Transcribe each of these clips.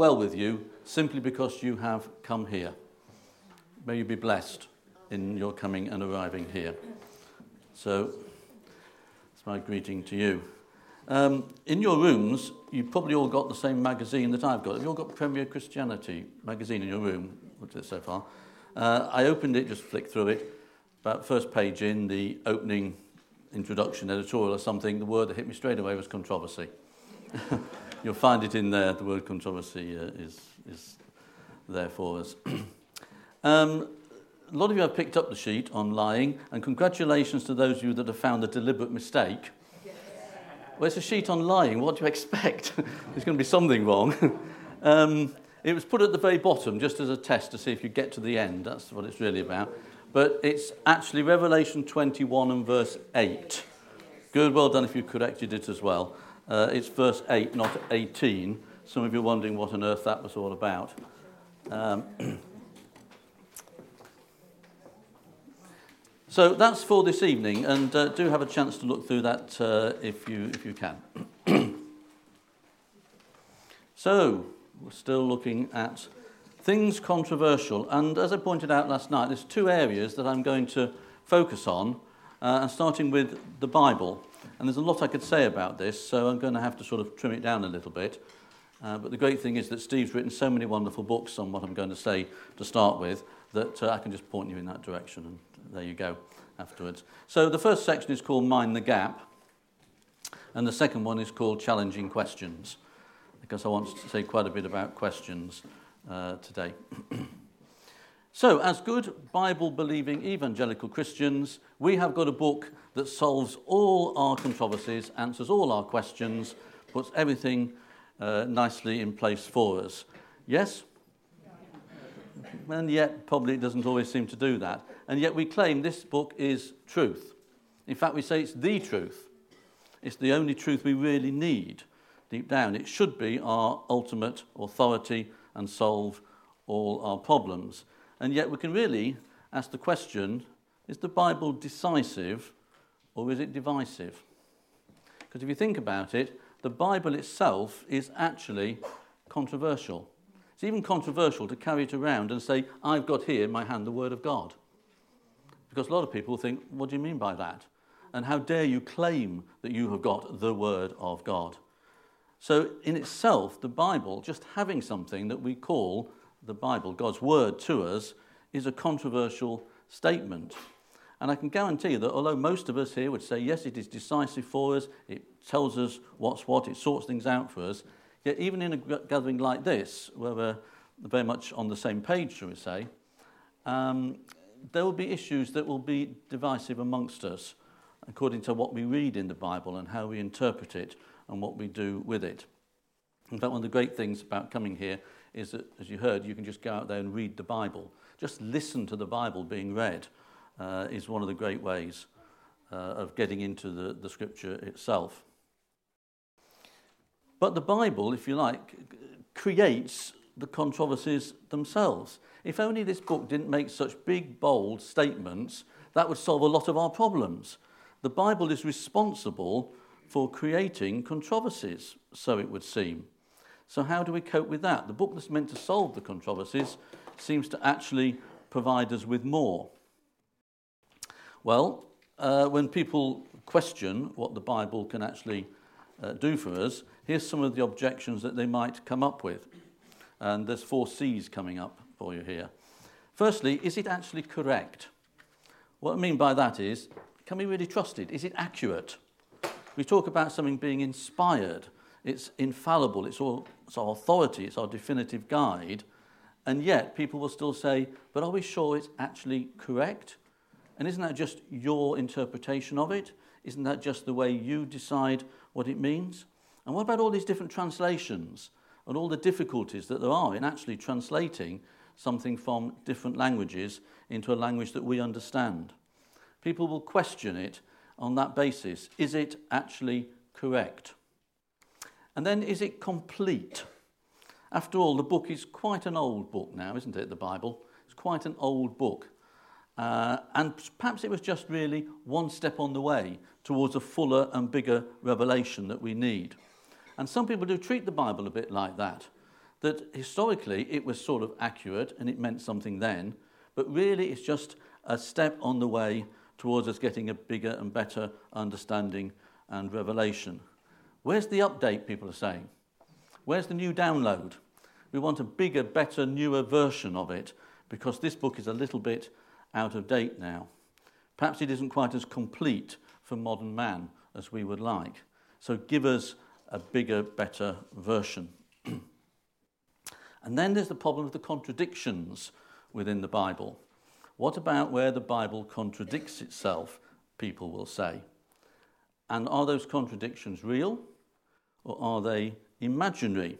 well with you simply because you have come here. May you be blessed in your coming and arriving here. So, it's my greeting to you. In your rooms, you've probably all got the same magazine that I've got. Have you all got Premier Christianity magazine in your room? What's it so far? I opened it, just flicked through it. About first page in, the opening introduction editorial or something, the word that hit me straight away was controversy. You'll find it in there. The word controversy is there for us. A lot of you have picked up the sheet on lying, and congratulations to those of you that have found a deliberate mistake. Well, it's a sheet on lying. What do you expect? There's going to be something wrong. It was put at the very bottom just as a test to see if you get to the end. That's what it's really about. But it's actually Revelation 21 and verse 8. Good, well done if you corrected it as well. It's verse 8, not 18. Some of you are wondering what on earth that was all about. So that's for this evening, and do have a chance to look through that if you can. So, we're still looking at things controversial, and as I pointed out last night, there's two areas that I'm going to focus on, and starting with the Bible. And there's a lot I could say about this, so I'm going to have to sort of trim it down a little bit. But the great thing is that Steve's written so many wonderful books on what I'm going to say to start with that I can just point you in that direction, and there you go afterwards. So the first section is called Mind the Gap, and the second one is called Challenging Questions, because I want to say quite a bit about questions today. So, as good Bible-believing evangelical Christians, we have got a book that solves all our controversies, answers all our questions, puts everything nicely in place for us. Yes? And yet, probably it doesn't always seem to do that. And yet we claim this book is truth. In fact, we say it's the truth. It's the only truth we really need deep down. It should be our ultimate authority and solve all our problems. And yet we can really ask the question, is the Bible decisive or is it divisive? Because if you think about it, the Bible itself is actually controversial. It's even controversial to carry it around and say, I've got here in my hand the Word of God. Because a lot of people think, what do you mean by that? And how dare you claim that you have got the Word of God? So in itself, the Bible, just having something that we call the Bible, God's Word to us, is a controversial statement. And I can guarantee that although most of us here would say, yes, it is decisive for us, it tells us what's what, it sorts things out for us, yet even in a gathering like this, where we're very much on the same page, shall we say, there will be issues that will be divisive amongst us, according to what we read in the Bible and how we interpret it and what we do with it. In fact, one of the great things about coming here is that, as you heard, you can just go out there and read the Bible. Just listen to the Bible being read is one of the great ways of getting into the Scripture itself. But the Bible, if you like, creates the controversies themselves. If only this book didn't make such big, bold statements, that would solve a lot of our problems. The Bible is responsible for creating controversies, so it would seem. So how do we cope with that? The book that's meant to solve the controversies seems to actually provide us with more. Well, when people question what the Bible can actually do for us, here's some of the objections that they might come up with. And there's 4 C's coming up for you here. Firstly, is it actually correct? What I mean by that is, can we really trust it? Is it accurate? We talk about something being inspired. It's infallible. It's our authority. It's our definitive guide. And yet people will still say, but are we sure it's actually correct? And isn't that just your interpretation of it? Isn't that just the way you decide what it means? And what about all these different translations and all the difficulties that there are in actually translating something from different languages into a language that we understand? People will question it on that basis. Is it actually correct? And then, is it complete? After all, the book is quite an old book now, isn't it, the Bible? It's quite an old book. And perhaps it was just really one step on the way towards a fuller and bigger revelation that we need. And some people do treat the Bible a bit like that. that historically it was sort of accurate and it meant something then, but really it's just a step on the way towards us getting a bigger and better understanding and revelation. Where's the update, people are saying? Where's the new download? We want a bigger, better, newer version of it because this book is a little bit out of date now. Perhaps it isn't quite as complete for modern man as we would like. So give us a bigger, better version. And then there's the problem of the contradictions within the Bible. What about where the Bible contradicts itself, people will say? And are those contradictions real or are they imaginary?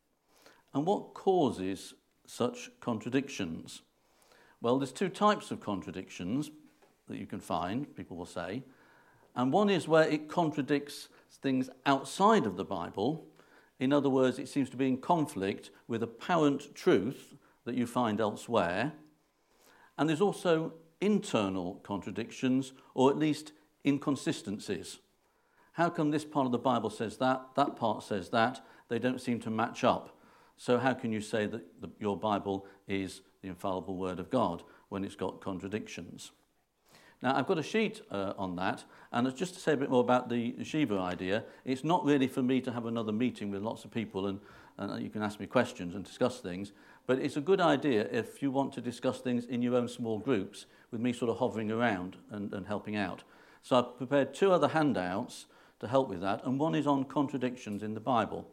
And what causes such contradictions? Well, there's two types of contradictions that you can find, people will say. And one is where it contradicts things outside of the Bible. In other words, it seems to be in conflict with apparent truth that you find elsewhere. And there's also internal contradictions, or at least inconsistencies. How come this part of the Bible says that part says that? They don't seem to match up. So how can you say that your Bible is the infallible Word of God when it's got contradictions? Now, I've got a sheet on that, and just to say a bit more about the Shiva idea, it's not really for me to have another meeting with lots of people and you can ask me questions and discuss things, but it's a good idea if you want to discuss things in your own small groups with me sort of hovering around and helping out. So I've prepared two other handouts to help with that, and one is on contradictions in the Bible.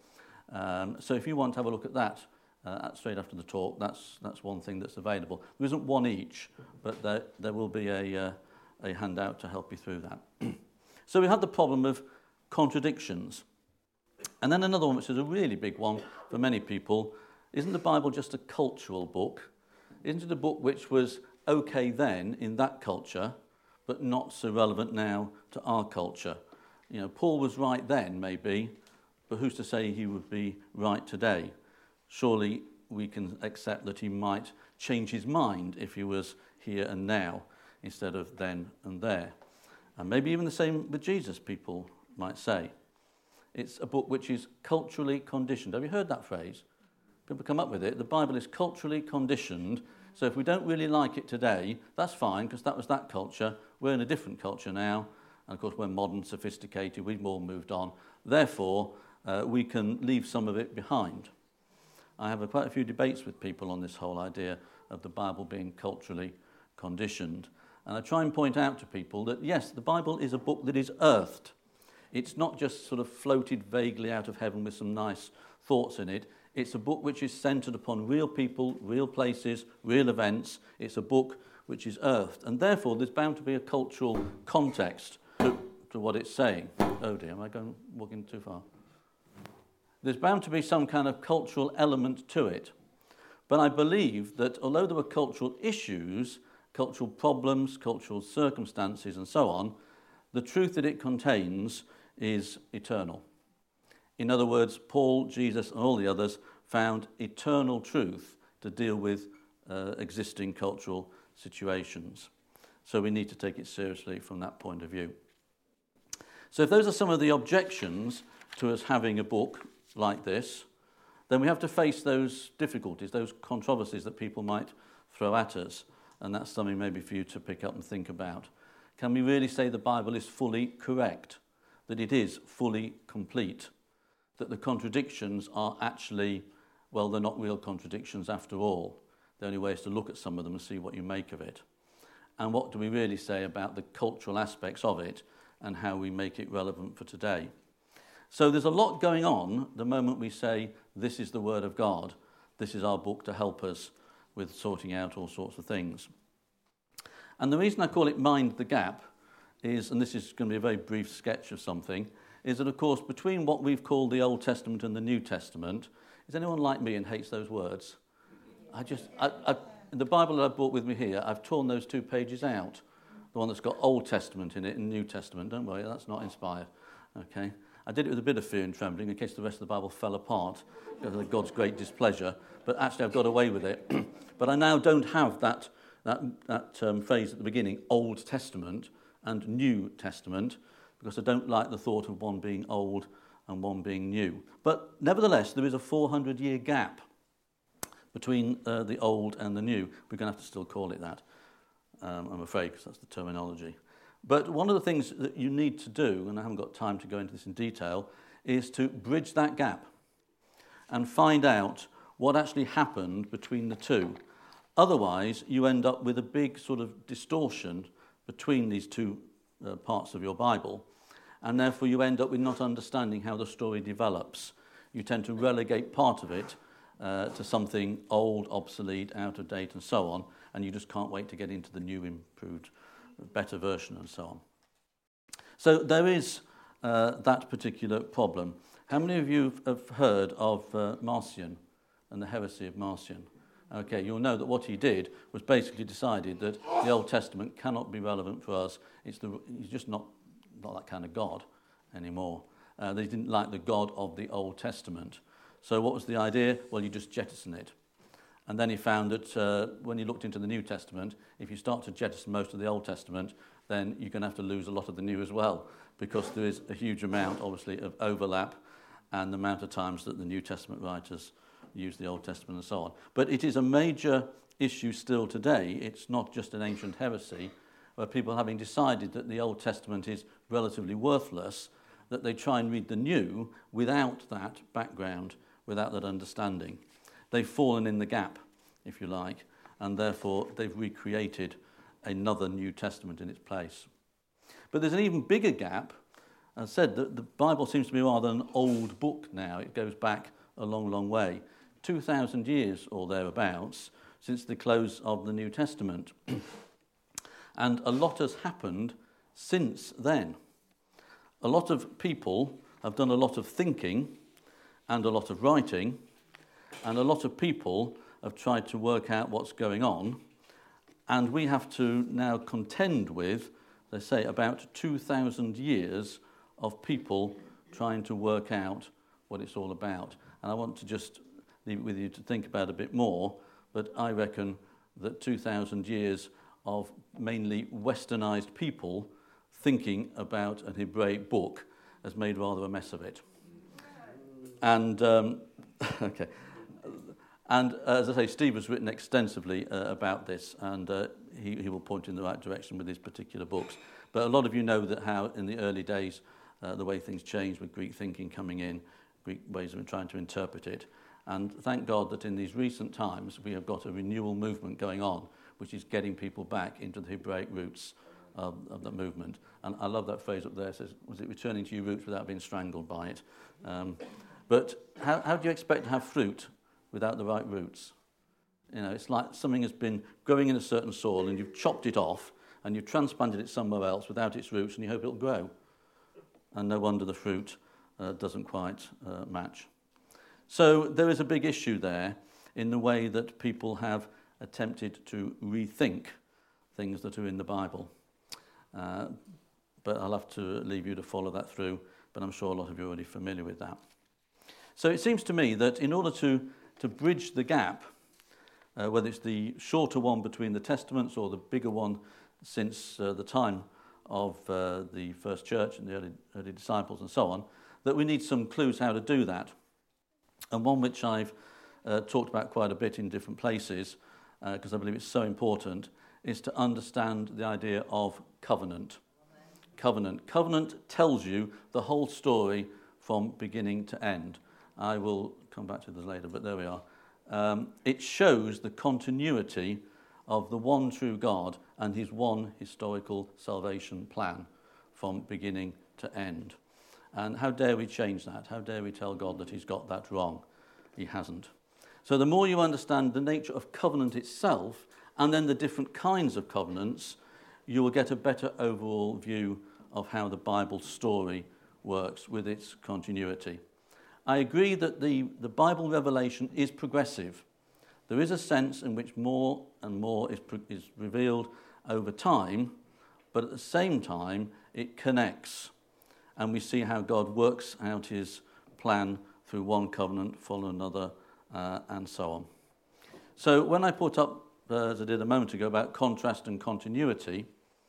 So if you want to have a look at that straight after the talk, that's one thing that's available. There isn't one each, but there will be a handout to help you through that. So we have the problem of contradictions. And then another one, which is a really big one for many people, isn't the Bible just a cultural book? Isn't it a book which was okay then in that culture, but not so relevant now to our culture? You know, Paul was right then, maybe, but who's to say he would be right today? Surely we can accept that he might change his mind if he was here and now, instead of then and there. And maybe even the same with Jesus, people might say. It's a book which is culturally conditioned. Have you heard that phrase? People come up with it. The Bible is culturally conditioned. So if we don't really like it today, that's fine, because that was that culture. We're in a different culture now. And of course, we're modern, sophisticated. We've all moved on. Therefore, we can leave some of it behind. I have quite a few debates with people on this whole idea of the Bible being culturally conditioned. And I try and point out to people that, yes, the Bible is a book that is earthed. It's not just sort of floated vaguely out of heaven with some nice thoughts in it. It's a book which is centred upon real people, real places, real events. It's a book which is earthed. And therefore, there's bound to be a cultural context to what it's saying. Oh dear, am I walking too far? There's bound to be some kind of cultural element to it. But I believe that although there were cultural issues, cultural problems, cultural circumstances, and so on, the truth that it contains is eternal. In other words, Paul, Jesus, and all the others found eternal truth to deal with existing cultural situations. So we need to take it seriously from that point of view. So if those are some of the objections to us having a book like this, then we have to face those difficulties, those controversies that people might throw at us. And that's something maybe for you to pick up and think about. Can we really say the Bible is fully correct? That it is fully complete? That the contradictions are actually, well, they're not real contradictions after all. The only way is to look at some of them and see what you make of it. And what do we really say about the cultural aspects of it and how we make it relevant for today? So there's a lot going on the moment we say, this is the Word of God, this is our book to help us with sorting out all sorts of things. And the reason I call it Mind the Gap is, and this is going to be a very brief sketch of something, is that, of course, between what we've called the Old Testament and the New Testament, is anyone like me and hates those words? In the Bible that I've brought with me here, I've torn those 2 pages out. The one that's got Old Testament in it and New Testament. Don't worry, that's not inspired. Okay? I did it with a bit of fear and trembling in case the rest of the Bible fell apart because of God's great displeasure. But actually, I've got away with it. But I now don't have that phrase at the beginning, Old Testament and New Testament, because I don't like the thought of one being old and one being new. But nevertheless, there is a 400-year gap between the old and the new. We're going to have to still call it that, I'm afraid, because that's the terminology. But one of the things that you need to do, and I haven't got time to go into this in detail, is to bridge that gap and find out what actually happened between the two. Otherwise, you end up with a big sort of distortion between these two parts of your Bible, and therefore you end up with not understanding how the story develops. You tend to relegate part of it to something old, obsolete, out of date, and so on, and you just can't wait to get into the new, improved, better version, and so on. So there is that particular problem. How many of you have heard of Marcion and the heresy of Marcion? Okay, you'll know that what he did was basically decided that the Old Testament cannot be relevant for us. He's just not that kind of God anymore. They didn't like the God of the Old Testament. So what was the idea? Well, you just jettison it. And then he found that when he looked into the New Testament, if you start to jettison most of the Old Testament, then you're going to have to lose a lot of the New as well, because there is a huge amount, obviously, of overlap and the amount of times that the New Testament writers use the Old Testament and so on. But it is a major issue still today. It's not just an ancient heresy, where people, having decided that the Old Testament is relatively worthless, that they try and read the New without that background, without that understanding. They've fallen in the gap, if you like, and therefore they've recreated another New Testament in its place. But there's an even bigger gap. As I said, the Bible seems to be rather an old book now. It goes back a long, long way, 2,000 years or thereabouts, since the close of the New Testament. And a lot has happened since then. A lot of people have done a lot of thinking and a lot of writing, and a lot of people have tried to work out what's going on, and we have to now contend with, they say, about 2,000 years of people trying to work out what it's all about. And I want to just leave it with you to think about a bit more, but I reckon that 2,000 years of mainly westernized people thinking about an Hebraic book has made rather a mess of it. And, okay. And as I say, Steve has written extensively about this, and he will point in the right direction with his particular books. But a lot of you know that how in the early days, the way things changed with Greek thinking coming in, Greek ways of trying to interpret it. And thank God that in these recent times, we have got a renewal movement going on, which is getting people back into the Hebraic roots of the movement. And I love that phrase up there. It says, was it returning to your roots without being strangled by it? But how do you expect to have fruit without the right roots? You know, it's like something has been growing in a certain soil and you've chopped it off and you've transplanted it somewhere else without its roots and you hope it'll grow. And no wonder the fruit doesn't quite match. So there is a big issue there in the way that people have attempted to rethink things that are in the Bible. But I'll have to leave you to follow that through, but I'm sure a lot of you are already familiar with that. So it seems to me that in order to bridge the gap, whether it's the shorter one between the Testaments or the bigger one since the time of the first church and the early disciples and so on, that we need some clues how to do that. And one which I've talked about quite a bit in different places, because I believe it's so important, is to understand the idea of covenant. Covenant tells you the whole story from beginning to end. I will come back to this later, but there we are. It shows the continuity of the one true God and his one historical salvation plan from beginning to end. And how dare we change that? How dare we tell God that he's got that wrong? He hasn't. So the more you understand the nature of covenant itself and then the different kinds of covenants, you will get a better overall view of how the Bible story works with its continuity. I agree that the Bible revelation is progressive. There is a sense in which more and more is revealed over time, but at the same time it connects. And we see how God works out his plan through one covenant, follow another, and so on. So when I put up, as I did a moment ago, about contrast and continuity,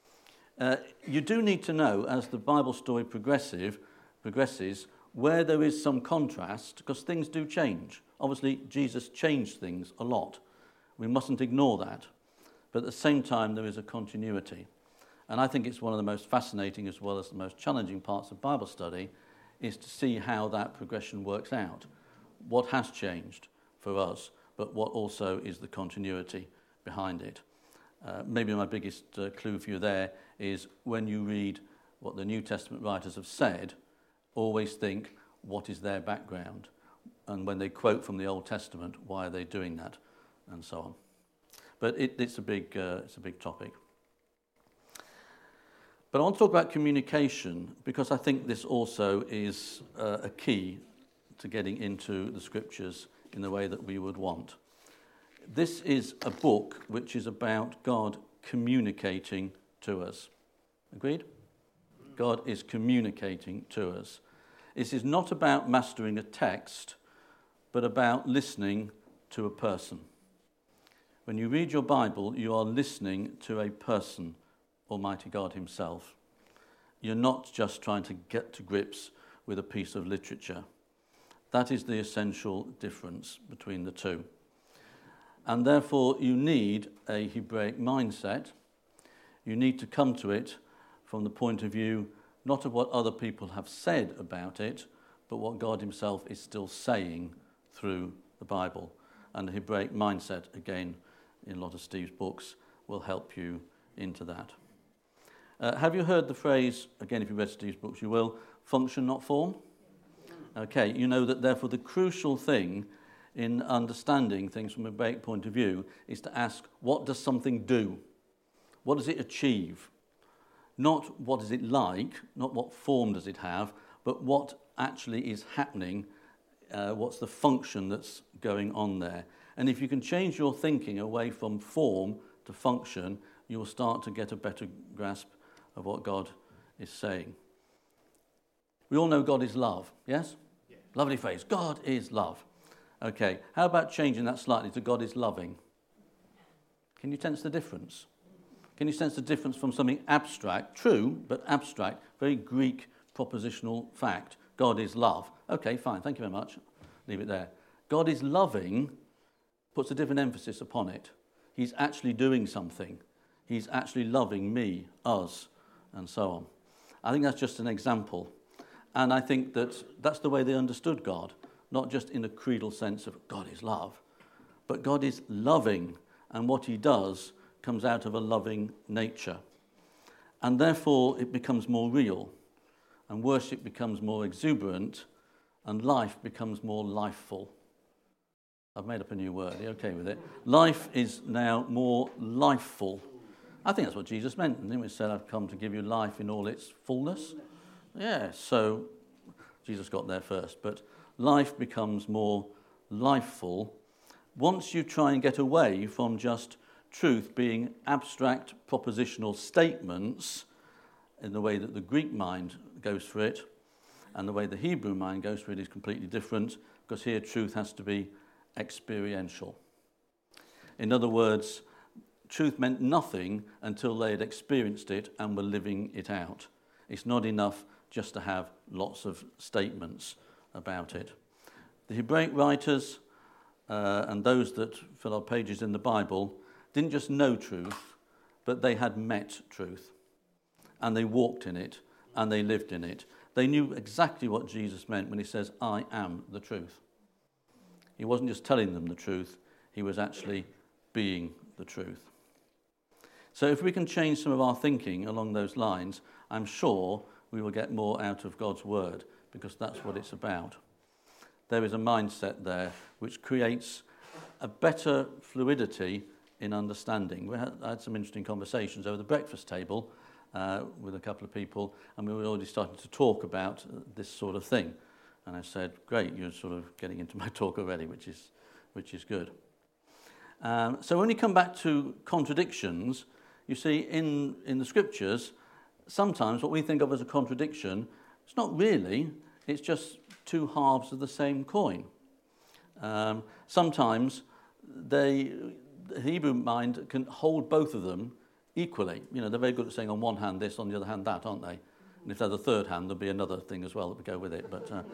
you do need to know, as the Bible story progresses, where there is some contrast, because things do change Obviously, Jesus changed things a lot. We mustn't ignore that. But at the same time, there is a continuity. And I think it's one of the most fascinating as well as the most challenging parts of Bible study is to see how that progression works out. What has changed for us, but what also is the continuity behind it. Maybe my biggest clue for you there is when you read what the New Testament writers have said, always think, what is their background? And when they quote from the Old Testament, why are they doing that? And so on. But it's a big topic. But I want to talk about communication because I think this also is a key to getting into the scriptures in the way that we would want. This is a book which is about God communicating to us. Agreed? God is communicating to us. This is not about mastering a text, but about listening to a person. When you read your Bible, you are listening to a person, Almighty God himself. You're not just trying to get to grips with a piece of literature. That is the essential difference between the two. And therefore, you need a Hebraic mindset. You need to come to it from the point of view not of what other people have said about it, but what God himself is still saying through the Bible. And the Hebraic mindset, again, in a lot of Steve's books, will help you into that. Have you heard the phrase, again, if you read Steve's books, you will, function, not form? Okay, you know that therefore the crucial thing in understanding things from a Hebraic point of view is to ask, what does something do? What does it achieve? Not what is it like, not what form does it have, but what actually is happening, what's the function that's going on there. And if you can change your thinking away from form to function, you will start to get a better grasp of what God is saying. We all know God is love, yes? Yeah. Lovely phrase, God is love. Okay, how about changing that slightly to God is loving? Can you sense the difference? Can you sense the difference from something abstract, true, but abstract, very Greek propositional fact, God is love. Okay, fine, thank you very much. Leave it there. God is loving puts a different emphasis upon it. He's actually doing something. He's actually loving me, us, and so on. I think that's just an example. And I think that's the way they understood God, not just in a creedal sense of God is love, but God is loving, and what he does comes out of a loving nature. And therefore it becomes more real, and worship becomes more exuberant, and life becomes more lifeful. I've made up a new word. Are you okay with it? Life is now more lifeful. I think that's what Jesus meant. And then he said, I've come to give you life in all its fullness. Yeah, so Jesus got there first. But life becomes more lifeful once you try and get away from just truth being abstract propositional statements in the way that the Greek mind goes for it, and the way the Hebrew mind goes for it is completely different, because here truth has to be experiential. In other words, truth meant nothing until they had experienced it and were living it out. It's not enough just to have lots of statements about it. The Hebraic writers and those that fill our pages in the Bible didn't just know truth, but they had met truth. And they walked in it, and they lived in it. They knew exactly what Jesus meant when he says, I am the truth. He wasn't just telling them the truth, he was actually being the truth. So if we can change some of our thinking along those lines, I'm sure we will get more out of God's word, because that's what it's about. There is a mindset there which creates a better fluidity in understanding. I had some interesting conversations over the breakfast table with a couple of people, and we were already starting to talk about this sort of thing. And I said, great, you're sort of getting into my talk already, which is good. So when you come back to contradictions, you see in the scriptures, sometimes what we think of as a contradiction, it's not really, it's just two halves of the same coin. Sometimes the Hebrew mind can hold both of them equally. You know, they're very good at saying on one hand this, on the other hand that, aren't they? And if they're the third hand, there'll be another thing as well that would go with it. But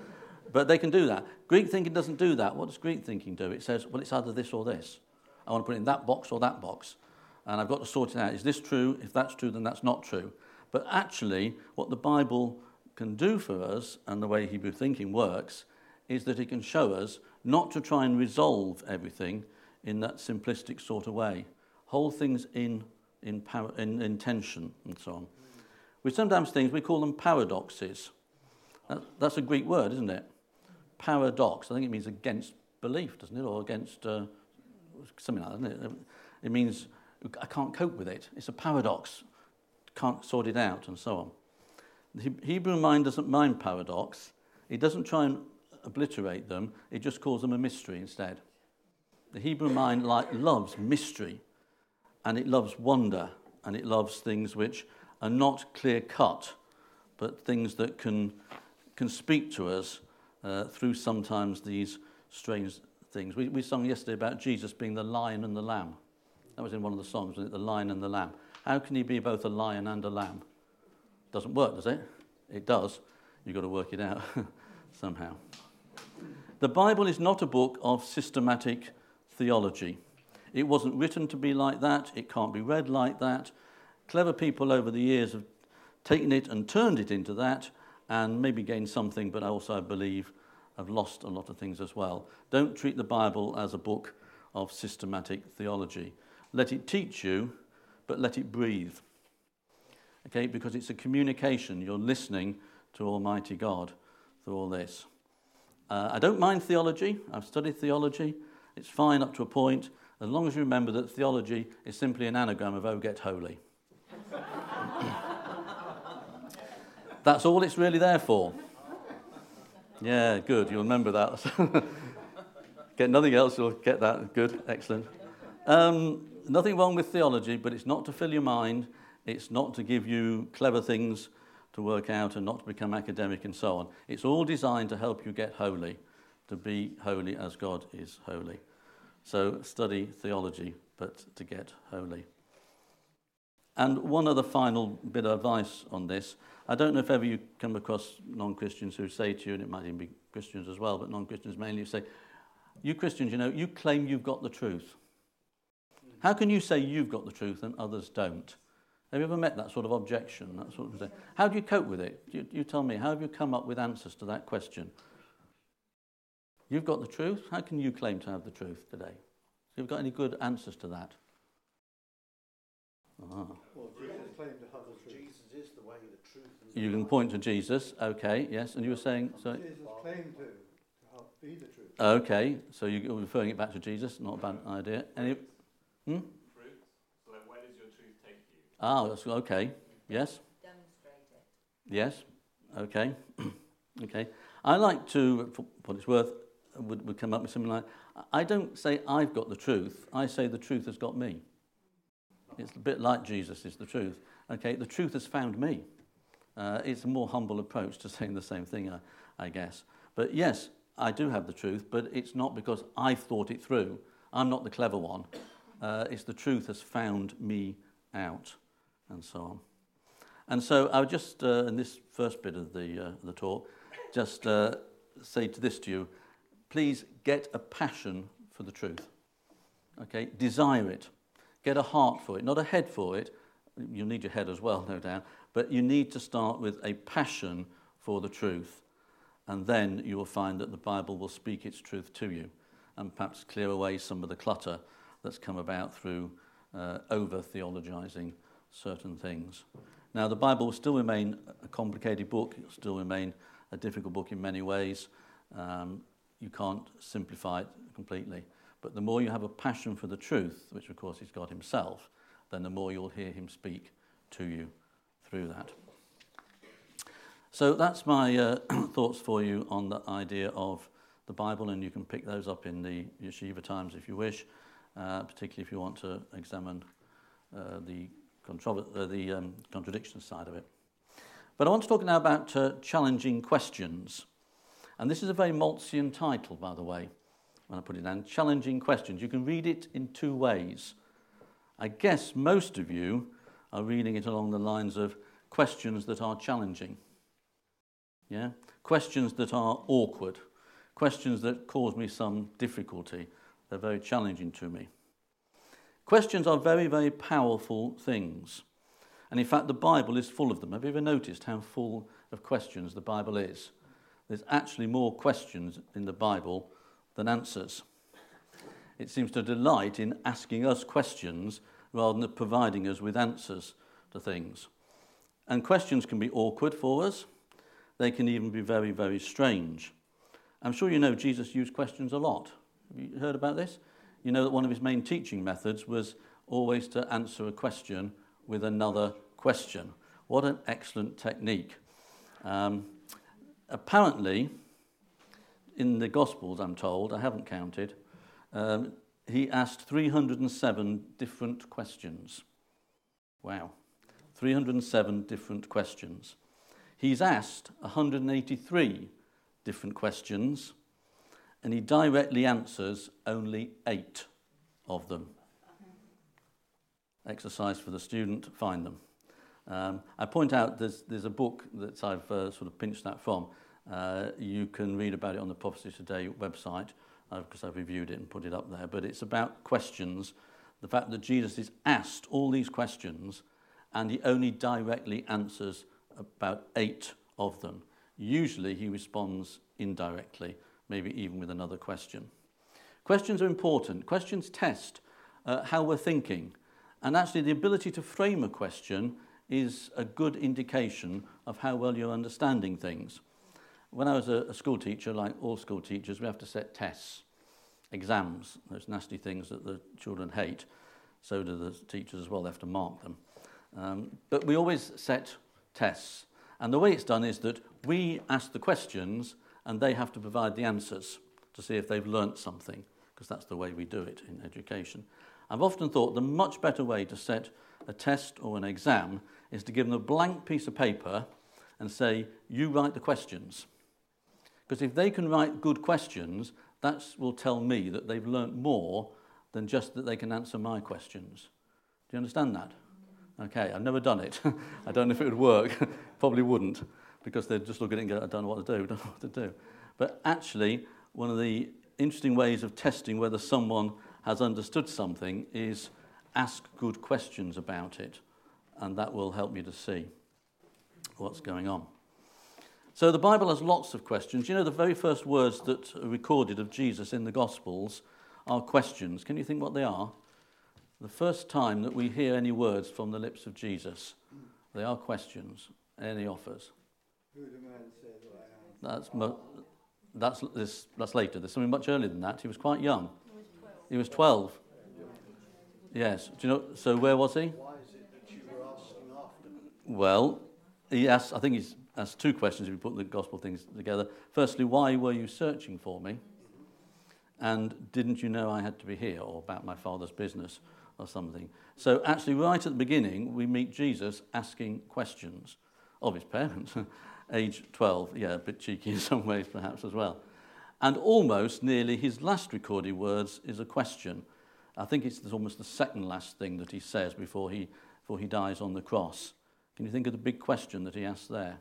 But they can do that. Greek thinking doesn't do that. What does Greek thinking do? It says, well, it's either this or this. I want to put it in that box or that box. And I've got to sort it out. Is this true? If that's true, then that's not true. But actually, what the Bible can do for us, and the way Hebrew thinking works, is that it can show us not to try and resolve everything in that simplistic sort of way. Hold things in tension and so on. We sometimes we call them paradoxes. That's a Greek word, isn't it? Paradox. I think it means against belief, doesn't it? Or against something like that, doesn't it? It means I can't cope with it. It's a paradox. Can't sort it out and so on. The Hebrew mind doesn't mind paradox. It doesn't try and obliterate them. It just calls them a mystery instead. The Hebrew mind loves mystery, and it loves wonder, and it loves things which are not clear-cut, but things that can speak to us through sometimes these strange things. We sung yesterday about Jesus being the lion and the lamb. That was in one of the songs, wasn't it? The lion and the lamb. How can he be both a lion and a lamb? Doesn't work, does it? It does. You've got to work it out somehow. The Bible is not a book of systematic theology. It wasn't written to be like that. It can't be read like that. Clever people over the years have taken it and turned it into that, and maybe gained something, but also, I believe, have lost a lot of things as well. Don't treat the Bible as a book of systematic theology. Let it teach you, but let it breathe. Okay, because it's a communication. You're listening to Almighty God through all this. I don't mind theology. I've studied theology. It's fine up to a point, as long as you remember that theology is simply an anagram of "Oh, get holy." That's all it's really there for. Yeah, good. You'll remember that. Get nothing else, you'll get that. Good, excellent. Nothing wrong with theology, but it's not to fill your mind. It's not to give you clever things to work out and not to become academic and so on. It's all designed to help you get holy, to be holy as God is holy. So study theology, but to get holy. And one other final bit of advice on this. I don't know if ever you come across non-Christians who say to you, and it might even be Christians as well, but non-Christians mainly, say, you Christians, you claim you've got the truth. How can you say you've got the truth and others don't? Have you ever met that sort of objection, that sort of thing? How do you cope with it? You tell me, how have you come up with answers to that question? You've got the truth? How can you claim to have the truth today? Have you got any good answers to that? Well, Jesus claimed to have the truth. Jesus is the way, the truth, and the You can point to Jesus, okay, yes, and you were saying... Sorry? Jesus claimed to be the truth. Okay, so you're referring it back to Jesus, not a bad idea. Any... Truth? So where does your truth take you? Ah, that's okay, yes. Demonstrate it. Yes, okay, okay. I like to, for what it's worth, would come up with something like, I don't say I've got the truth, I say the truth has got me. It's a bit like Jesus is the truth. Okay, the truth has found me. It's a more humble approach to saying the same thing, I guess. But yes, I do have the truth, but it's not because I've thought it through. I'm not the clever one. It's the truth has found me out, and so on. And so I would just, in this first bit of the talk, just say this to you. Please get a passion for the truth. Okay, desire it. Get a heart for it, not a head for it. You'll need your head as well, no doubt. But you need to start with a passion for the truth. And then you will find that the Bible will speak its truth to you and perhaps clear away some of the clutter that's come about through over-theologizing certain things. Now, the Bible will still remain a complicated book. It will still remain a difficult book in many ways. You can't simplify it completely. But the more you have a passion for the truth, which of course is God himself, then the more you'll hear him speak to you through that. So that's my thoughts for you on the idea of the Bible, and you can pick those up in the Yeshiva Times if you wish, particularly if you want to examine the contradiction side of it. But I want to talk now about challenging questions. And this is a very Maltzian title, by the way, when I put it down. Challenging questions. You can read it in two ways. I guess most of you are reading it along the lines of questions that are challenging. Yeah? Questions that are awkward. Questions that cause me some difficulty. They're very challenging to me. Questions are very, very powerful things. And in fact, the Bible is full of them. Have you ever noticed how full of questions the Bible is? There's actually more questions in the Bible than answers. It seems to delight in asking us questions rather than providing us with answers to things. And questions can be awkward for us. They can even be very, very strange. I'm sure you know Jesus used questions a lot. Have you heard about this? You know that one of his main teaching methods was always to answer a question with another question. What an excellent technique. Apparently, in the Gospels, I'm told, I haven't counted, he asked 307 different questions. Wow. 307 different questions. He's asked 183 different questions, and he directly answers only 8 of them. Exercise for the student, find them. I point out there's a book that I've sort of pinched that from. You can read about it on the Prophecy Today website, because I've reviewed it and put it up there. But it's about questions, the fact that Jesus is asked all these questions, and he only directly answers about 8 of them. Usually he responds indirectly, maybe even with another question. Questions are important. Questions test how we're thinking. And actually the ability to frame a question is a good indication of how well you're understanding things. When I was a school teacher, like all school teachers, we have to set tests, exams, those nasty things that the children hate. So do the teachers as well, they have to mark them. But we always set tests. And the way it's done is that we ask the questions and they have to provide the answers to see if they've learnt something, because that's the way we do it in education. I've often thought the much better way to set a test or an exam is to give them a blank piece of paper and say, you write the questions. Because if they can write good questions, that will tell me that they've learnt more than just that they can answer my questions. Do you understand that? Okay, I've never done it. I don't know if it would work. Probably wouldn't, because they'd just look at it and go, I don't know what to do, don't know what to do. But actually, one of the interesting ways of testing whether someone has understood something is ask good questions about it, and that will help you to see what's going on. So the Bible has lots of questions. You know, the very first words that are recorded of Jesus in the Gospels are questions. Can you think what they are? The first time that we hear any words from the lips of Jesus, they are questions. Any offers? Who the man said I am? That's later. There's something much earlier than that. He was quite young. He was 12. Yes. Do you know? So where was he? Why is it that you were asking after? Well, he asked. I think he's asked 2 questions if you put the gospel things together. Firstly, why were you searching for me? And didn't you know I had to be here, or about my father's business or something? So actually, right at the beginning, we meet Jesus asking questions of his parents, age 12. Yeah, a bit cheeky in some ways, perhaps as well. And almost nearly his last recorded words is a question. I think it's almost the second last thing that he says before he dies on the cross. Can you think of the big question that he asks there?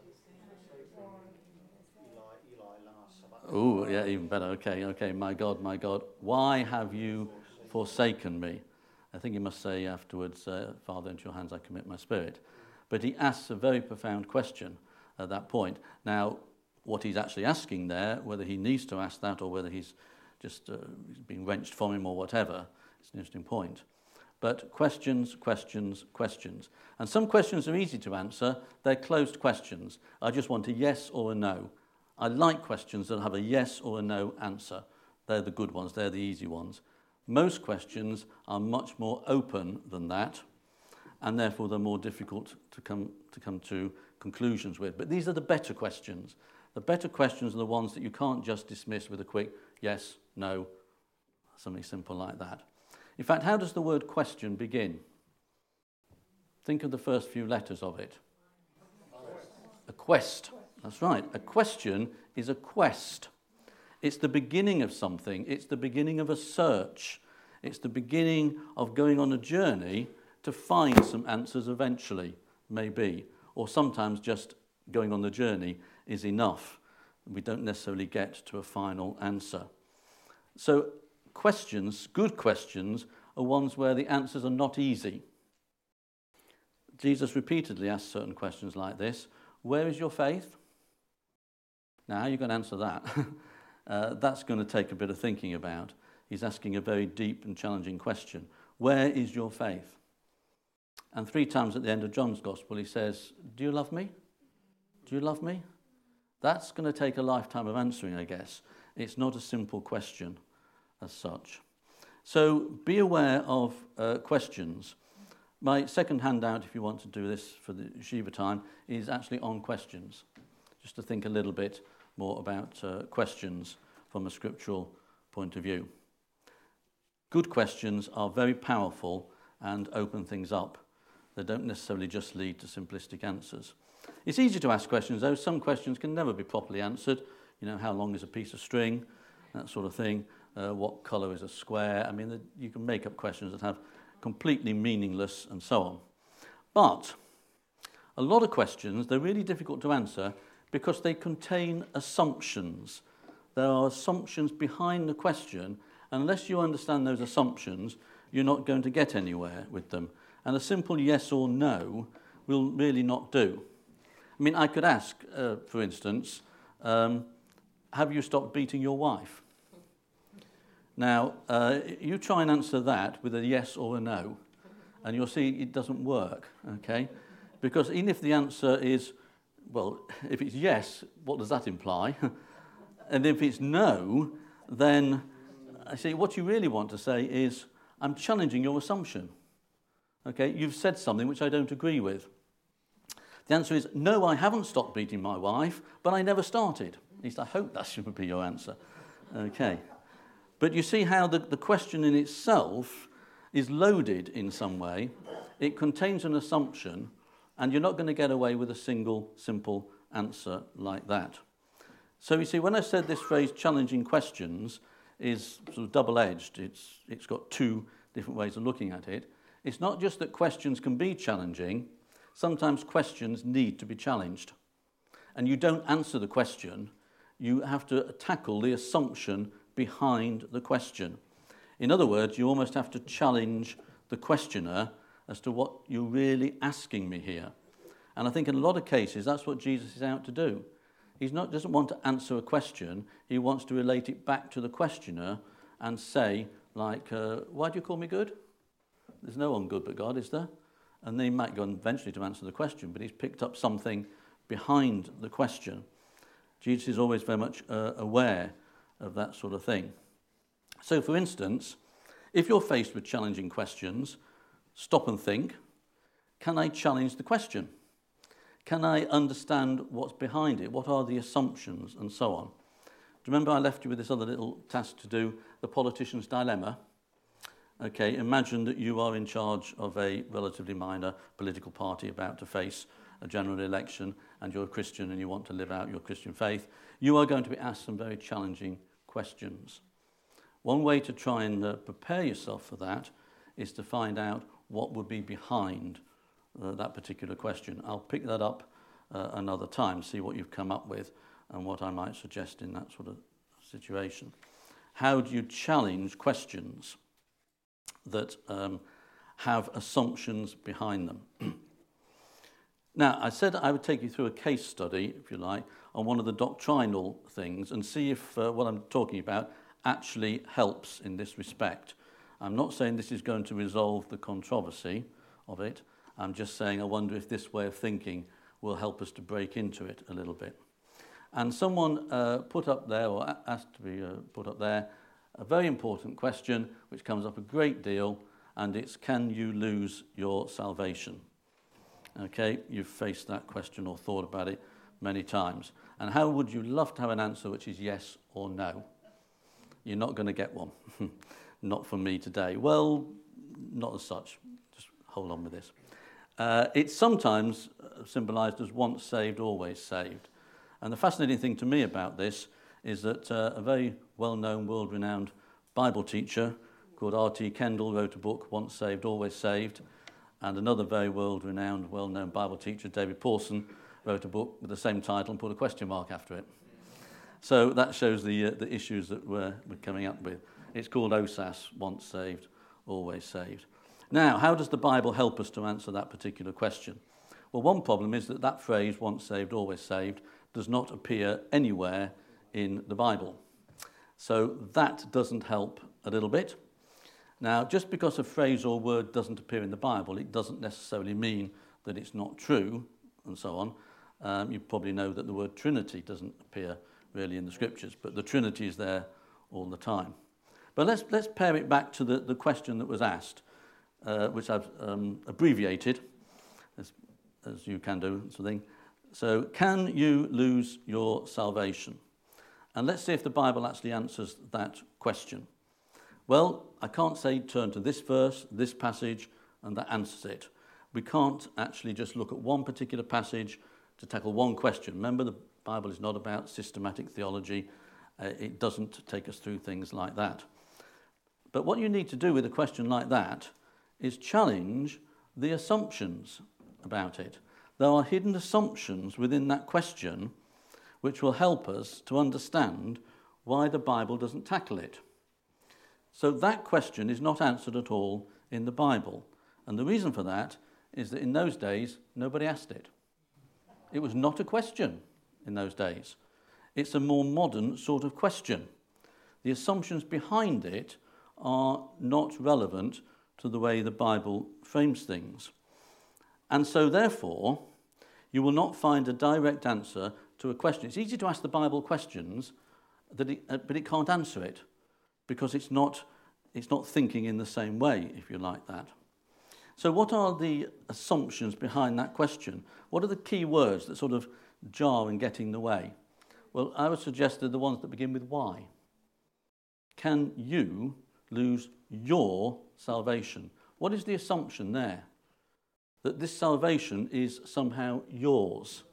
Oh, yeah, even better. Okay. My God, why have you forsaken me? I think he must say afterwards, Father, into your hands I commit my spirit. But he asks a very profound question at that point. Now, what he's actually asking there, whether he needs to ask that or whether he's just being wrenched from him or whatever, it's an interesting point. But questions. And some questions are easy to answer. They're closed questions. I just want a yes or a no. I like questions that have a yes or a no answer. They're the good ones. They're the easy ones. Most questions are much more open than that, and therefore they're more difficult to come to conclusions with. But these are the better questions. The better questions are the ones that you can't just dismiss with a quick yes, no, something simple like that. In fact, how does the word question begin? Think of the first few letters of it. A quest. That's right. A question is a quest. It's the beginning of something. It's the beginning of a search. It's the beginning of going on a journey to find some answers eventually, maybe. Or sometimes just going on the journey is enough. We don't necessarily get to a final answer. So questions, good questions, are ones where the answers are not easy. Jesus repeatedly asked certain questions like this. Where is your faith? Now, how are you going to answer that? That's going to take a bit of thinking about. He's asking a very deep and challenging question. Where is your faith? And 3 times at the end of John's Gospel, he says, do you love me? Do you love me? That's going to take a lifetime of answering, I guess. It's not a simple question as such. So be aware of questions. My second handout, if you want to do this for the Shiva time, is actually on questions, just to think a little bit more about questions from a scriptural point of view. Good questions are very powerful and open things up. They don't necessarily just lead to simplistic answers. It's easy to ask questions, though. Some questions can never be properly answered. You know, how long is a piece of string? That sort of thing. What colour is a square? I mean, you can make up questions that have completely meaningless and so on. But a lot of questions, they're really difficult to answer because they contain assumptions. There are assumptions behind the question. Unless you understand those assumptions, you're not going to get anywhere with them. And a simple yes or no will really not do. I mean, I could ask, for instance, have you stopped beating your wife? Now, you try and answer that with a yes or a no, and you'll see it doesn't work, okay? Because even if the answer is, well, if it's yes, what does that imply? And if it's no, then I see what you really want to say is, I'm challenging your assumption. Okay, you've said something which I don't agree with. The answer is, no, I haven't stopped beating my wife, but I never started. At least I hope that should be your answer. Okay. But you see how the question in itself is loaded in some way. It contains an assumption, and you're not going to get away with a single, simple answer like that. So you see, when I said this phrase, challenging questions, is sort of double-edged. It's got 2 different ways of looking at it. It's not just that questions can be challenging. Sometimes questions need to be challenged. And you don't answer the question. You have to tackle the assumption behind the question. In other words, you almost have to challenge the questioner as to what you're really asking me here. And I think in a lot of cases, that's what Jesus is out to do. He doesn't want to answer a question. He wants to relate it back to the questioner and say, like, why do you call me good? There's no one good but God, is there? And then he might go on eventually to answer the question, but he's picked up something behind the question. Jesus is always very much aware of that sort of thing. So, for instance, if you're faced with challenging questions, stop and think, can I challenge the question? Can I understand what's behind it? What are the assumptions and so on? Do you remember I left you with this other little task to do, the politician's dilemma? Okay, imagine that you are in charge of a relatively minor political party about to face a general election, and you're a Christian and you want to live out your Christian faith. You are going to be asked some very challenging questions. One way to try and prepare yourself for that is to find out what would be behind that particular question. I'll pick that up another time, see what you've come up with and what I might suggest in that sort of situation. How do you challenge questions that have assumptions behind them? Now, I said I would take you through a case study, if you like, on one of the doctrinal things and see if what I'm talking about actually helps in this respect. I'm not saying this is going to resolve the controversy of it. I'm just saying I wonder if this way of thinking will help us to break into it a little bit. And someone put up there, or asked to be put up there, a very important question which comes up a great deal, and it's, can you lose your salvation? Okay, you've faced that question or thought about it many times. And how would you love to have an answer which is yes or no? You're not going to get one. Not from me today. Well, not as such. Just hold on with this. It's sometimes symbolised as once saved, always saved. And the fascinating thing to me about this is that a very well-known, world-renowned Bible teacher called R.T. Kendall wrote a book, Once Saved, Always Saved, and another very world-renowned, well-known Bible teacher, David Pawson, wrote a book with the same title and put a question mark after it. So that shows the issues that we're coming up with. It's called OSAS, once saved, always saved. Now, how does the Bible help us to answer that particular question? Well, one problem is that phrase, once saved, always saved, does not appear anywhere in the Bible. So that doesn't help a little bit. Now, just because a phrase or word doesn't appear in the Bible, it doesn't necessarily mean that it's not true, and so on. You probably know that the word Trinity doesn't appear really in the Scriptures, but the Trinity is there all the time. But let's pare it back to the question that was asked, which I've abbreviated, as you can do, something. So, can you lose your salvation? And let's see if the Bible actually answers that question. Well, I can't say turn to this verse, this passage, and that answers it. We can't actually just look at one particular passage to tackle one question. Remember, the Bible is not about systematic theology. It doesn't take us through things like that. But what you need to do with a question like that is challenge the assumptions about it. There are hidden assumptions within that question which will help us to understand why the Bible doesn't tackle it. So that question is not answered at all in the Bible. And the reason for that is that in those days, nobody asked it. It was not a question in those days. It's a more modern sort of question. The assumptions behind it are not relevant to the way the Bible frames things. And so, therefore, you will not find a direct answer to a question. It's easy to ask the Bible questions, but it can't answer it because it's not thinking in the same way, if you like that. So what are the assumptions behind that question? What are the key words that sort of jar and get in the way? Well, I would suggest they're the ones that begin with why. Can you lose your salvation? What is the assumption there? That this salvation is somehow yours.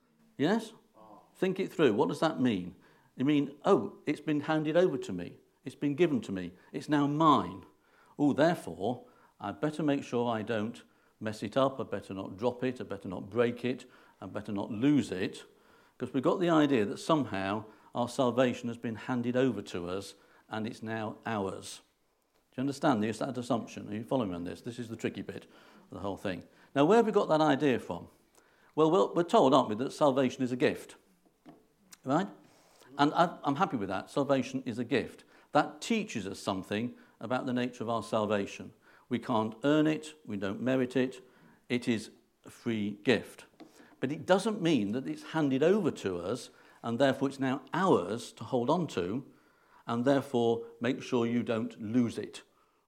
Yes? Think it through. What does that mean? You mean, it's been handed over to me. It's been given to me. It's now mine. Therefore, I better make sure I don't mess it up. I better not drop it. I better not break it. I better not lose it. Because we've got the idea that somehow our salvation has been handed over to us and it's now ours. Do you understand that assumption? Are you following me on this? This is the tricky bit of the whole thing. Now, where have we got that idea from? Well, we're told, aren't we, that salvation is a gift. Right? And I'm happy with that. Salvation is a gift. That teaches us something about the nature of our salvation. We can't earn it. We don't merit it. It is a free gift. But it doesn't mean that it's handed over to us and therefore it's now ours to hold on to and therefore make sure you don't lose it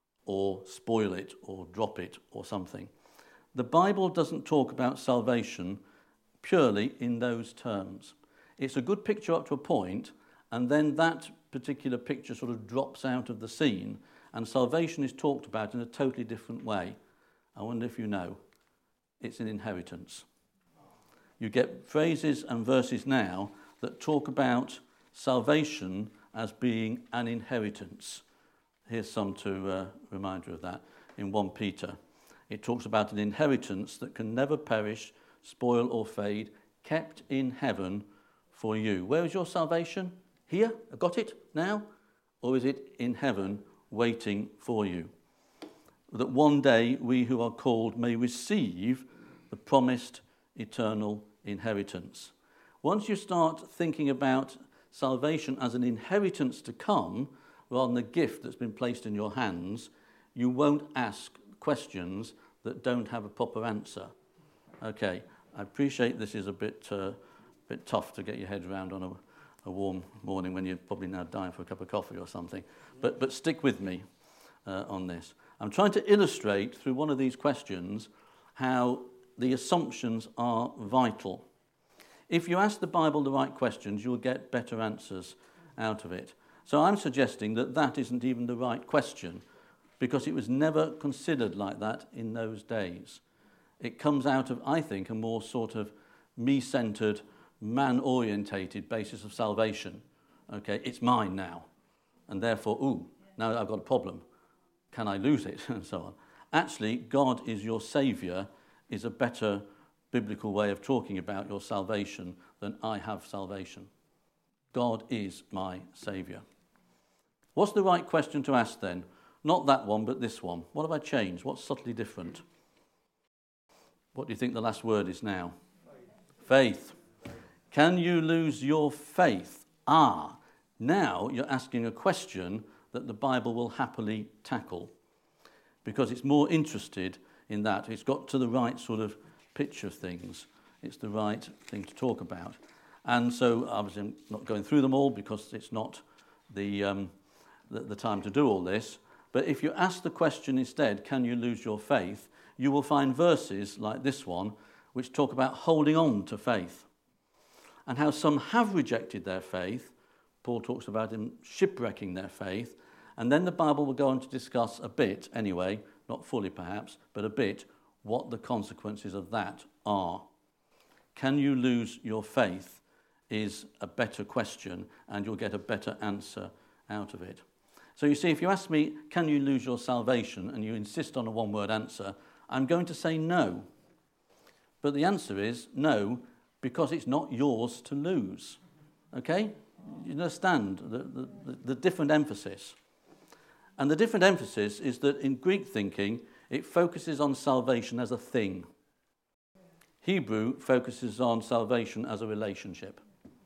or spoil it or drop it or something. The Bible doesn't talk about salvation purely in those terms. It's a good picture up to a point, and then that particular picture sort of drops out of the scene, and salvation is talked about in a totally different way. I wonder if you know. It's an inheritance. You get phrases and verses now that talk about salvation as being an inheritance. Here's some to remind you of that in 1 Peter. It talks about an inheritance that can never perish, spoil or fade, kept in heaven for you. Where is your salvation? Here? I got it now? Or is it in heaven waiting for you? That one day we who are called may receive the promised eternal inheritance. Once you start thinking about salvation as an inheritance to come, rather than a gift that's been placed in your hands, you won't ask questions that don't have a proper answer. Okay, I appreciate this is a bit tough to get your head around on a warm morning when you're probably now dying for a cup of coffee or something. But stick with me on this. I'm trying to illustrate through one of these questions how the assumptions are vital. If you ask the Bible the right questions, you'll get better answers out of it. So I'm suggesting that that isn't even the right question, because it was never considered like that in those days. It comes out of, I think, a more sort of me-centered, man-orientated basis of salvation. Okay, it's mine now, and therefore, now I've got a problem. Can I lose it? And so on. Actually, God is your saviour is a better biblical way of talking about your salvation than I have salvation. God is my Saviour. What's the right question to ask then? Not that one, but this one. What have I changed? What's subtly different? What do you think the last word is now? Faith. Can you lose your faith? Now you're asking a question that the Bible will happily tackle, because it's more interested in that. It's got to the right sort of pitch of things. It's the right thing to talk about. And so obviously I'm not going through them all because it's not the time to do all this. But if you ask the question instead, can you lose your faith, you will find verses like this one which talk about holding on to faith and how some have rejected their faith. Paul talks about them shipwrecking their faith. And then the Bible will go on to discuss a bit, anyway, not fully perhaps, but a bit, what the consequences of that are. Can you lose your faith is a better question, and you'll get a better answer out of it. So you see, if you ask me, can you lose your salvation, and you insist on a one-word answer, I'm going to say no. But the answer is no, because it's not yours to lose. Okay? You understand the different emphasis. And the different emphasis is that in Greek thinking, it focuses on salvation as a thing. Hebrew focuses on salvation as a relationship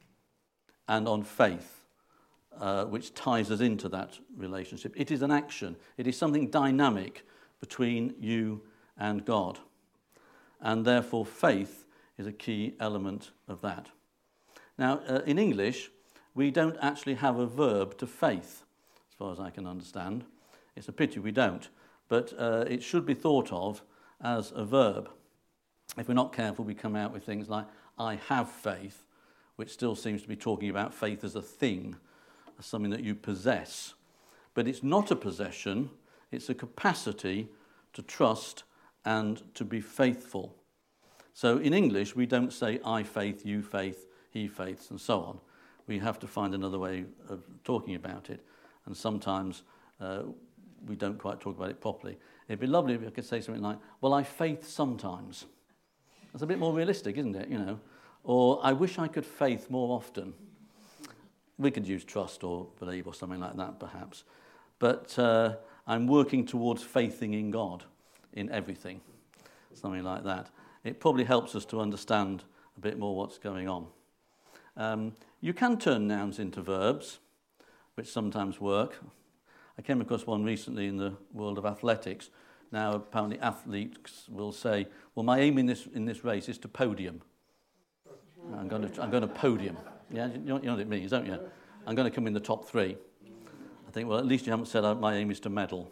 and on faith, which ties us into that relationship. It is an action. It is something dynamic between you and God. And therefore, faith is a key element of that. Now, in English, we don't actually have a verb to faith, as far as I can understand. It's a pity we don't. But it should be thought of as a verb. If we're not careful, we come out with things like, I have faith, which still seems to be talking about faith as a thing, as something that you possess. But it's not a possession, it's a capacity to trust and to be faithful. So in English, we don't say I faith, you faith, he faiths, and so on. We have to find another way of talking about it. And sometimes we don't quite talk about it properly. It'd be lovely if I could say something like, well, I faith sometimes. That's a bit more realistic, isn't it, you know? Or, I wish I could faith more often. We could use trust or believe or something like that, perhaps. But I'm working towards faithing in God in everything, something like that. It probably helps us to understand a bit more what's going on. You can turn nouns into verbs, which sometimes work. I came across one recently in the world of athletics. Now, apparently athletes will say, well, my aim in this race is to podium. I'm going to podium. Yeah, you know what it means, don't you? I'm going to come in the top 3. I think, well, at least you haven't said my aim is to medal.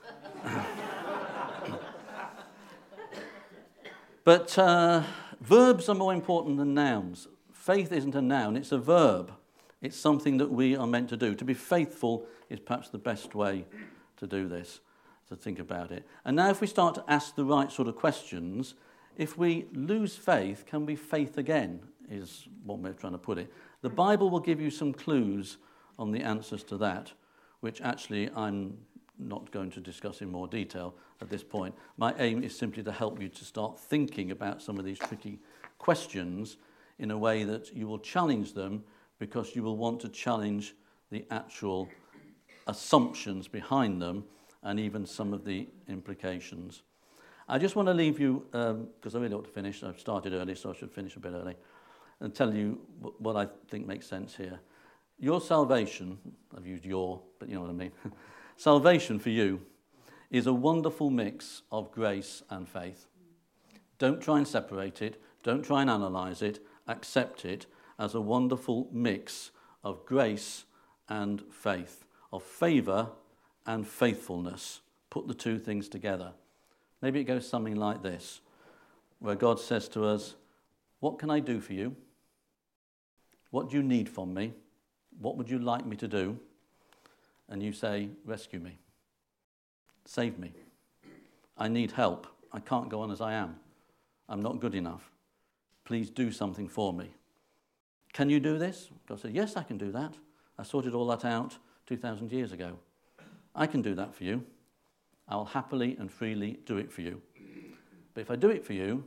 But verbs are more important than nouns. Faith isn't a noun, it's a verb. It's something that we are meant to do. To be faithful is perhaps the best way to do this, to think about it. And now if we start to ask the right sort of questions, if we lose faith, can we faith again, is one way of trying to put it. The Bible will give you some clues on the answers to that, which actually I'm not going to discuss in more detail at this point. My aim is simply to help you to start thinking about some of these tricky questions in a way that you will challenge them, because you will want to challenge the actual assumptions behind them and even some of the implications. I just want to leave you, because I really ought to finish. I've started early, so I should finish a bit early, and tell you what I think makes sense here. Your salvation, I've used your, but you know what I mean. Salvation for you is a wonderful mix of grace and faith. Don't try and separate it. Don't try and analyse it. Accept it as a wonderful mix of grace and faith, of favour and faithfulness. Put the two things together. Maybe it goes something like this, where God says to us, what can I do for you? What do you need from me? What would you like me to do? And you say, rescue me. Save me. I need help. I can't go on as I am. I'm not good enough. Please do something for me. Can you do this? God said, yes, I can do that. I sorted all that out 2,000 years ago. I can do that for you. I'll happily and freely do it for you. But if I do it for you,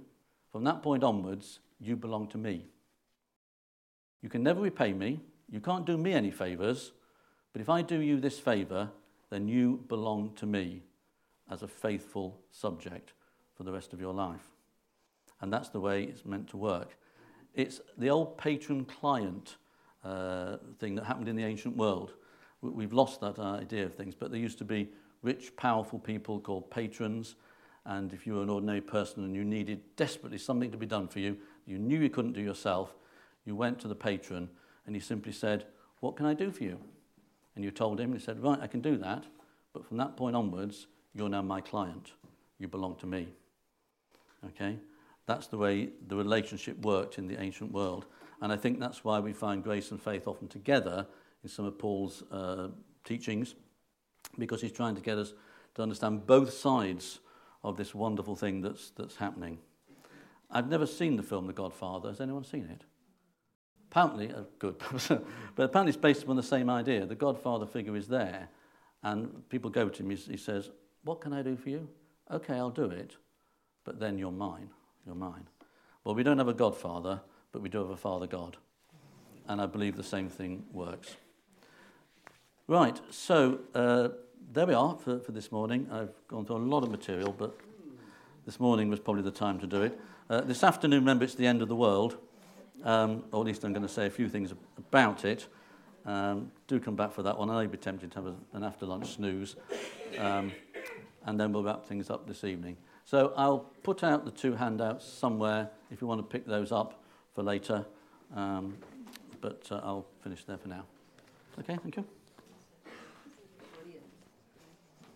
From that point onwards, you belong to me. You can never repay me. You can't do me any favours. But if I do you this favour, then you belong to me as a faithful subject for the rest of your life. And that's the way it's meant to work. It's the old patron-client thing that happened in the ancient world. We've lost that idea of things, but there used to be rich, powerful people called patrons, and if you were an ordinary person and you needed desperately something to be done for you, you knew you couldn't do yourself, you went to the patron and he simply said, "What can I do for you?" And you told him, and he said, "Right, I can do that, but from that point onwards, you're now my client. You belong to me." Okay? That's the way the relationship worked in the ancient world. And I think that's why we find grace and faith often together in some of Paul's teachings, because he's trying to get us to understand both sides of this wonderful thing that's happening. I've never seen the film The Godfather. Has anyone seen it? Apparently, good, but apparently it's based upon the same idea. The Godfather figure is there, and people go to him, he says, "What can I do for you?" "Okay, I'll do it, but then you're mine. You're mine." Well, we don't have a Godfather, but we do have a Father God. And I believe the same thing works. Right, so there we are for this morning. I've gone through a lot of material, but this morning was probably the time to do it. This afternoon, remember, it's the end of the world. Or at least I'm going to say a few things about it. Do come back for that one. I know you'd be tempted to have an after-lunch snooze. And then we'll wrap things up this evening. So I'll put out the 2 handouts somewhere if you want to pick those up for later. But I'll finish there for now. Okay, thank you.